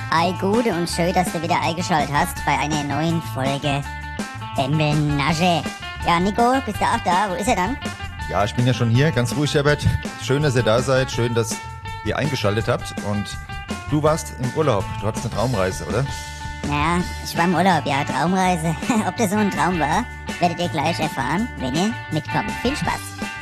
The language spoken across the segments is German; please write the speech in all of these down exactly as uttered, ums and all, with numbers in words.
Ei, gut und schön, dass du wieder eingeschaltet hast bei einer neuen Folge Bembelnasche. Ja, Nico, bist du auch da? Wo ist er dann? Ja, ich bin ja schon hier, ganz ruhig, Herbert. Schön, dass ihr da seid, schön, dass ihr eingeschaltet habt. Und du warst im Urlaub, du hattest eine Traumreise, oder? Ja, ich war im Urlaub, ja, Traumreise. Ob das so ein Traum war, werdet ihr gleich erfahren, wenn ihr mitkommt. Viel Spaß!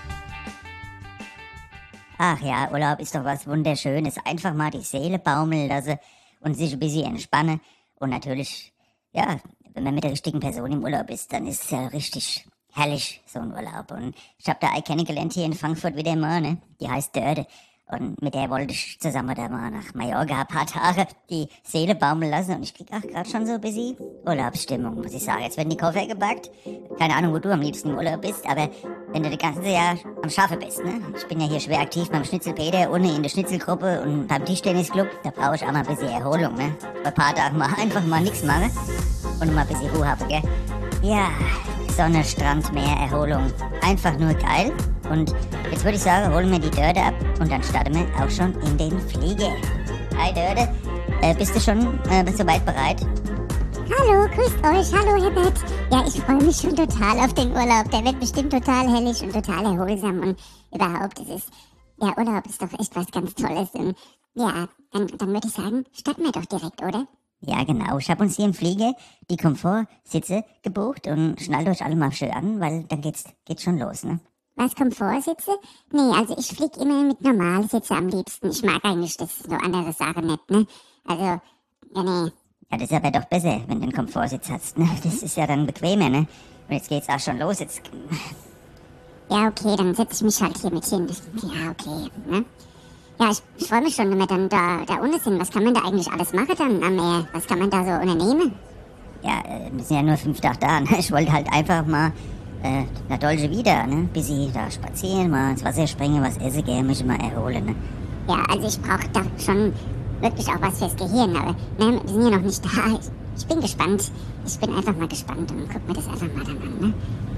Ach ja, Urlaub ist doch was Wunderschönes. Einfach mal die Seele baumeln lassen und sich ein bisschen entspannen. Und natürlich, ja, wenn man mit der richtigen Person im Urlaub ist, dann ist es ja richtig herrlich, so ein Urlaub. Und ich habe da eine kennengelernt hier in Frankfurt wieder mal, ne? Die heißt Dörde. Und mit der wollte ich zusammen da mal nach Mallorca ein paar Tage die Seele baumeln lassen. Und ich krieg auch gerade schon so ein bisschen Urlaubsstimmung, muss ich sagen. Jetzt werden die Koffer gepackt. Keine Ahnung, wo du am liebsten im Urlaub bist, aber wenn du das ganze Jahr am Schafe bist, ne? Ich bin ja hier schwer aktiv beim Schnitzelpeter, ohne in der Schnitzelgruppe und beim Tischtennisclub. Da brauche ich auch mal ein bisschen Erholung, ne? Bei ein paar Tagen mal einfach mal nichts machen und mal ein bisschen Ruhe haben, gell? Ja, Sonne, Strand, Meer, Erholung. Einfach nur geil. Und jetzt würde ich sagen, holen wir die Dörde ab und dann starten wir auch schon in den Flieger. Hi Dörde, äh, bist du schon äh, soweit bereit? Hallo, grüßt euch, hallo Herbert. Ja, ich freue mich schon total auf den Urlaub. Der wird bestimmt total hellig und total erholsam und überhaupt, es ist, der Urlaub ist doch echt was ganz Tolles. Und ja, dann, dann würde ich sagen, starten wir doch direkt, oder? Ja, genau. Ich habe uns hier im Flieger die Komfortsitze gebucht und schnallt euch alle mal schön an, weil dann geht's, geht's schon los, ne? Was, Komfortsitze? Nee, also ich fliege immer mit Normalsitze am liebsten. Ich mag eigentlich das so andere Sachen nicht, ne? Also, ja, nee. Ja, das ist aber doch besser, wenn du einen Komfortsitz hast, ne? Das ist ja dann bequemer, ne? Und jetzt geht's auch schon los, jetzt... Ja, okay, dann setze ich mich halt hier mit hin. Ja, okay, ne? Ja, ich, ich freue mich schon, wenn wir dann da, da unten sind. Was kann man da eigentlich alles machen dann am Meer? Was kann man da so unternehmen? Ja, äh, wir sind ja nur fünf Tage da, ne? Ich wollte halt einfach mal äh, nach Dolce Vita, ne? Bis ich da spazieren, mal ins Wasser springen, was essen gehen, mich mal erholen, ne? Ja, also ich brauche da schon wirklich auch was fürs Gehirn, aber ne, wir sind ja noch nicht da. Ich, ich bin gespannt. Ich bin einfach mal gespannt und guck mir das einfach mal dann an, ne?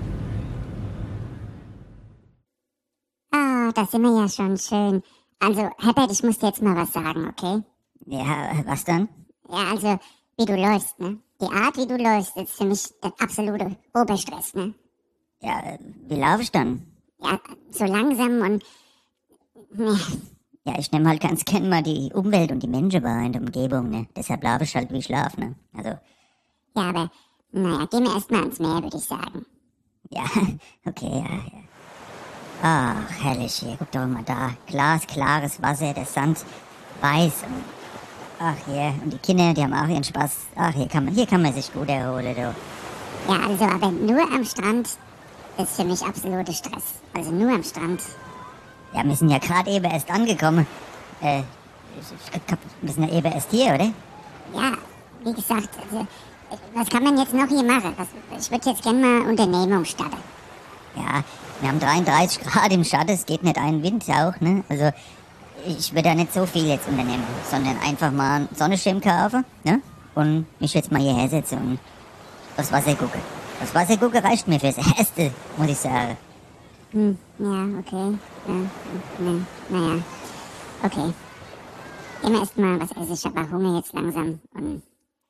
Ah, da sind wir ja schon schön. Also, Herbert, ich muss dir jetzt mal was sagen, okay? Ja, was dann? Ja, also, wie du läufst, ne? Die Art, wie du läufst, ist für mich der absolute Oberstress, ne? Ja, äh, wie laufe ich dann? Ja, so langsam und... Ne. Ja, ich nehme halt ganz gern mal die Umwelt und die Menschen wahr in der Umgebung, ne? Deshalb laufe ich halt, wie ich schlafe, ne? Also... Ja, aber, naja, gehen wir erstmal ans Meer, würde ich sagen. Ja, okay, ja, ja. Ach, herrlich hier, guck doch mal da. Glasklares Wasser, der Sand weiß. Und, ach hier, und die Kinder, die haben auch ihren Spaß. Ach, hier kann man, hier kann man sich gut erholen, du. Ja, also, aber nur am Strand ist für mich absoluter Stress. Also nur am Strand. Ja, wir sind ja gerade eben erst angekommen. Äh, wir sind ja eben erst hier, oder? Ja, wie gesagt, also, was kann man jetzt noch hier machen? Was, ich würde jetzt gerne mal Unternehmung starten. Ja, wir haben dreiunddreißig Grad im Schatten, es geht nicht ein Wind auch, ne? Also, ich würde da nicht so viel jetzt unternehmen, sondern einfach mal einen Sonnenschirm kaufen, ne? Und mich jetzt mal hierher setzen und aufs Wasser gucken. Das Wasser gucken reicht mir fürs Erste, muss ich sagen. Hm, ja, okay. Ja, ne, naja. Okay. Immer erst mal was essen, ich habe Hunger jetzt langsam und...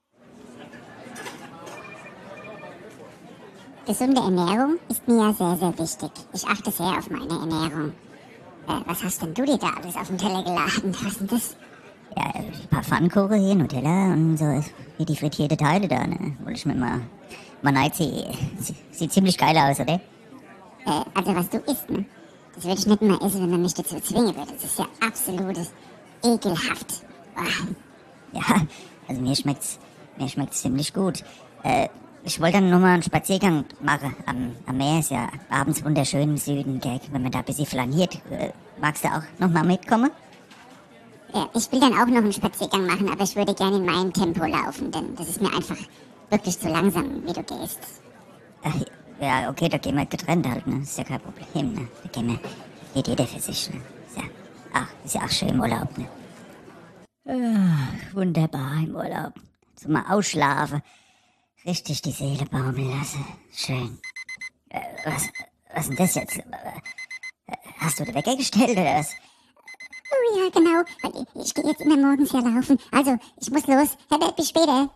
Gesunde Ernährung ist mir ja sehr, sehr wichtig. Ich achte sehr auf meine Ernährung. Äh, was hast denn du dir da alles auf den Teller geladen? Was ist denn das? Ja, ein paar Pfannkuchen hier, Nutella und so, wie die frittierte Teile da, ne? Wollte ich mir mal, mal reinziehen. Sieht ziemlich geil aus, oder? Äh, also was du isst, ne? Das würde ich nicht mal essen, wenn man mich dazu zwingen würde. Das ist ja absolut ekelhaft. Oh. Ja, also mir schmeckt's, mir schmeckt's ziemlich gut. Äh, Ich wollte dann nur mal einen Spaziergang machen. Am, am Meer ist ja abends wunderschön im Süden, gell? Wenn man da ein bisschen flaniert. Äh, magst du auch noch mal mitkommen? Ja, ich will dann auch noch einen Spaziergang machen, aber ich würde gerne in meinem Tempo laufen, denn das ist mir einfach wirklich zu langsam, wie du gehst. Ach, ja, okay, da gehen wir getrennt halt, ne? Ist ja kein Problem, ne? Da gehen wir, geht jeder für sich, ne? Ist ja, ach, ist ja auch schön im Urlaub, ne? Ach, wunderbar im Urlaub. So mal ausschlafen. Richtig die Seele baumeln lassen. Schön. Äh, was, was ist denn das jetzt? Hast du den Wecker gestellt oder was? Oh ja, genau. Weil ich, ich gehe jetzt immer morgens hier laufen. Also, ich muss los. Herbert, bis später.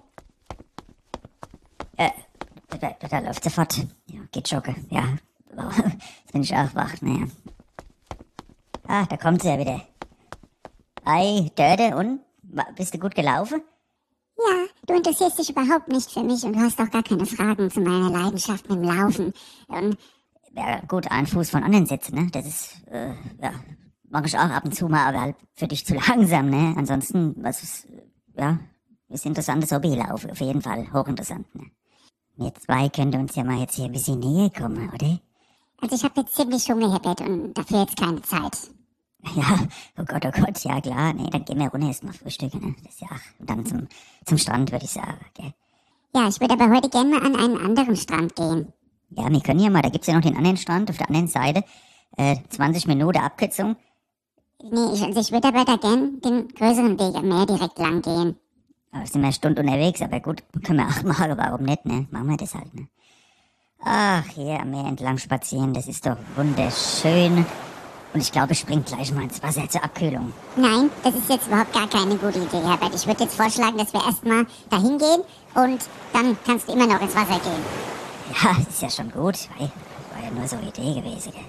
Äh, da, da, da läuft sofort. Ja, geht joggen. Ja, jetzt bin ich auch wach, naja. Ah, da kommt sie ja wieder. Ei, Dörte, und? Bist du gut gelaufen? Ja, du interessierst dich überhaupt nicht für mich und du hast auch gar keine Fragen zu meiner Leidenschaft mit dem Laufen. Und Ja, gut, einen Fuß von anderen setzen, ne? Das ist, äh, ja, mache ich auch ab und zu mal, aber halt für dich zu langsam, ne? Ansonsten, was ist, ja, ist interessantes Hobby, Laufen, auf jeden Fall, hochinteressant, ne? Wir zwei könnten uns ja mal jetzt hier ein bisschen näher kommen, oder? also ich habe jetzt ziemlich Hunger, Herbert, und dafür jetzt keine Zeit. Ja, oh Gott, oh Gott, ja klar, nee, dann gehen wir runter erstmal frühstücken, ne? Das ist ja, und dann zum, zum Strand, würde ich sagen, gell? Ja, ich würde aber heute gerne mal an einen anderen Strand gehen. Ja, wir können ja mal, da gibt's ja noch den anderen Strand auf der anderen Seite, äh, zwanzig Minuten Abkürzung. Nee, ich, also ich würde aber da gern den größeren Weg am Meer direkt lang gehen. Da sind wir eine Stunde unterwegs, aber gut, können wir auch machen, warum nicht, ne? Machen wir das halt, ne? Ach, hier am Meer entlang spazieren, das ist doch wunderschön. Und ich glaube, ich spring gleich mal ins Wasser zur Abkühlung. Nein, das ist jetzt überhaupt gar keine gute Idee, Herbert. Ich würde jetzt vorschlagen, dass wir erstmal dahin gehen und dann kannst du immer noch ins Wasser gehen. Ja, das ist ja schon gut, weil war ja nur so eine Idee gewesen, gell?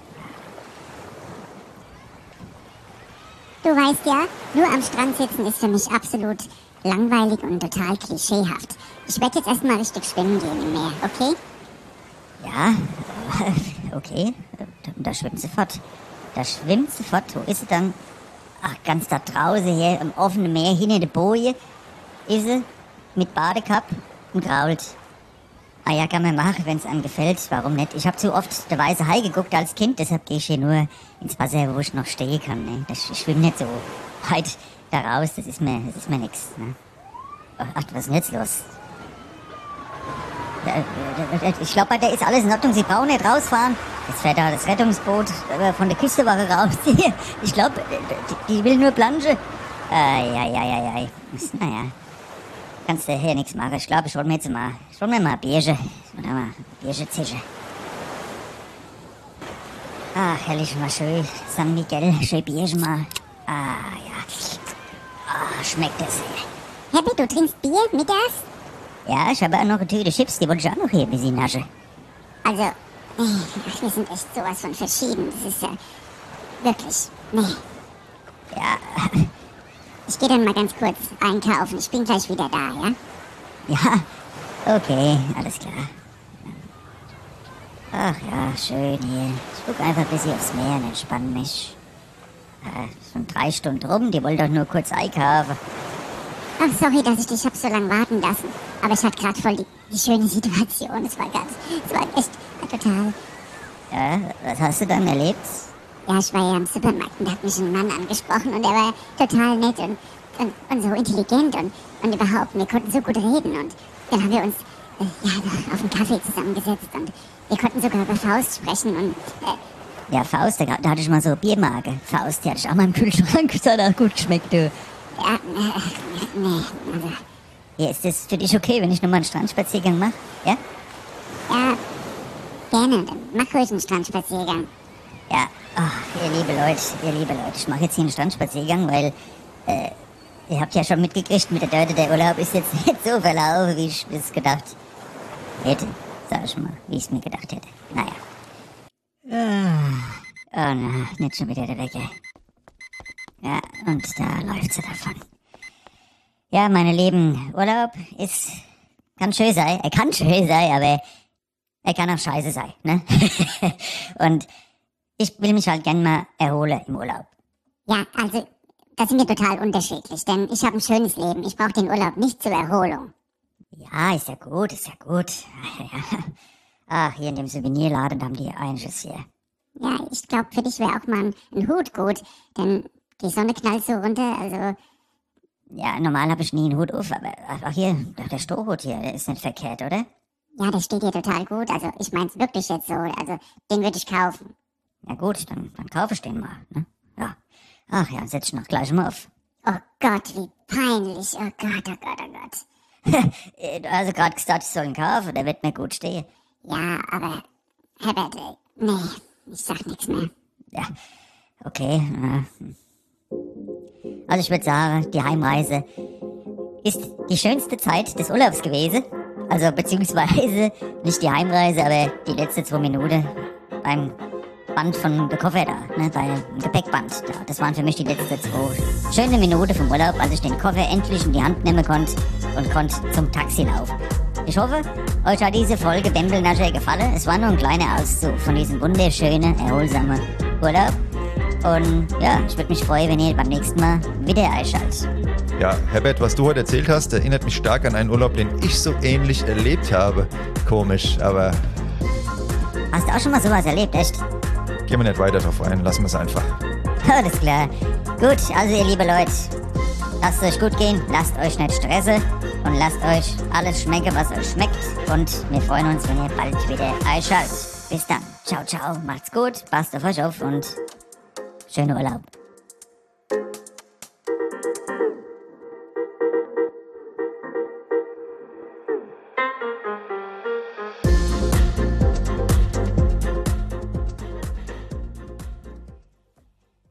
Du weißt ja, nur am Strand sitzen ist für mich absolut langweilig und total klischeehaft. Ich werde jetzt erstmal richtig schwimmen gehen im Meer, okay? Ja, okay, da, da schwimmt sie fort. Da schwimmt sie fort, wo ist sie dann? Ach, ganz da draußen hier im offenen Meer, hinter der Boje, ist sie mit Badekapp und grault. Ah ja, kann man machen, wenn es einem gefällt, warum nicht? Ich habe zu oft der weiße Hai geguckt als Kind, deshalb gehe ich hier nur ins Wasser, wo ich noch stehen kann. Ne? Das, ich schwimme nicht so weit da raus, das ist mir, das ist mir nix. Ne? Ach, was ist denn jetzt los? Ich glaube, bei der ist alles in Ordnung, sie brauchen nicht rausfahren. Jetzt fährt da das Rettungsboot von der Küstenwache raus. Ich glaube, die, die will nur Planche. Eieieiei. Naja, kannst du hier nichts machen. Ich glaube, ich hol mir jetzt mal, ich hol mir mal Bierchen. Oder mal Bierchen zischen. Ach, herrlich, mal schön. San Miguel, schön Bierchen mal. Ah, ja. Ah, schmeckt das hier. Herbert, du trinkst Bier mittags? Ja, ich habe auch noch eine Tüte Chips, die wollte ich auch noch hier ein bisschen naschen. Also, nee, ach, wir sind echt sowas von verschieden. Das ist ja wirklich, nee. Ja, Ich gehe dann mal ganz kurz einkaufen. Ich bin gleich wieder da, ja? ja, okay, alles klar. Ach ja, schön hier. Ich guck einfach ein bisschen aufs Meer und entspann mich. Äh, schon drei Stunden rum, die wollen doch nur kurz einkaufen. Ach, sorry, dass ich dich hab so lange warten lassen. Aber ich hatte gerade voll die, die schöne Situation. Es war ganz, es war echt total. Ja, was hast du dann erlebt? Ja, ich war ja im Supermarkt und da hat mich ein Mann angesprochen und er war total nett und, und, und so intelligent und, und überhaupt, wir konnten so gut reden und dann haben wir uns äh, ja, auf einen Kaffee zusammengesetzt und wir konnten sogar über Faust sprechen und äh, Ja, Faust, da, da hatte ich mal so Biermarke. Faust, die hatte ich auch mal im Kühlschrank. Das hat auch gut geschmeckt, du. ja, äh, nee, also, Ja, ist das für dich okay, wenn ich nochmal einen Strandspaziergang mache? Ja? ja, gerne, dann mach ruhig einen Strandspaziergang. Ja, ach, ihr liebe Leute, ihr liebe Leute, ich mache jetzt hier einen Strandspaziergang, weil, äh, ihr habt ja schon mitgekriegt mit der Dörte, der Urlaub ist jetzt nicht so verlaufen, wie ich es gedacht hätte. Sag ich mal, wie ich es mir gedacht hätte. Naja. Ah, oh na, nicht schon wieder der Wecker. Ja, und da läuft sie davon. Ja, meine Lieben, Urlaub ist, kann schön sein, er kann schön sein, aber er kann auch scheiße sein, ne? Und ich will mich halt gern mal erholen im Urlaub. Ja, also, da sind wir total unterschiedlich, denn ich habe ein schönes Leben. Ich brauche den Urlaub nicht zur Erholung. Ja, ist ja gut, ist ja gut. Ach, hier in dem Souvenirladen haben die einiges hier. Ja, ich glaube, für dich wäre auch mal ein, ein Hut gut, denn die Sonne knallt so runter, also, Ja, normal habe ich nie einen Hut auf, aber ach hier, der Strohhut hier, der ist nicht verkehrt, oder? ja, das steht dir total gut. Also, ich mein's wirklich jetzt so, also, den würde ich kaufen. Ja gut, dann, dann kaufe ich den mal, ne? Ja. Ach ja, setz ich noch gleich mal auf. Oh Gott, wie peinlich. Oh Gott, oh Gott, oh Gott. Äh, Du hast gerade gesagt, ich soll ihn kaufen, der wird mir gut stehen. Ja, aber, Herbert, ey, nee, ich sag nichts mehr. Ja, okay. äh, Also ich würde sagen, die Heimreise ist die schönste Zeit des Urlaubs gewesen. Also beziehungsweise nicht die Heimreise, aber die letzte zwei Minuten beim Band von der Koffer da, ne, beim Gepäckband da. Das waren für mich die letzten zwei schöne Minuten vom Urlaub, als ich den Koffer endlich in die Hand nehmen konnte und konnte zum Taxi laufen. Ich hoffe, euch hat diese Folge Bembelnascher gefallen. Es war nur ein kleiner Auszug von diesem wunderschönen, erholsamen Urlaub. Und ja, ich würde mich freuen, wenn ihr beim nächsten Mal wieder einschaltet. Ja, Herbert, was du heute erzählt hast, erinnert mich stark an einen Urlaub, den ich so ähnlich erlebt habe. Komisch, aber... Hast du auch schon mal sowas erlebt, echt? Gehen wir nicht weiter drauf ein, lassen wir es einfach. Alles klar. Gut, also ihr liebe Leute, lasst es euch gut gehen, lasst euch nicht stressen und lasst euch alles schmecken, was euch schmeckt. Und wir freuen uns, wenn ihr bald wieder einschaltet. Bis dann. Ciao, ciao. Macht's gut, passt auf euch auf und schönen Urlaub.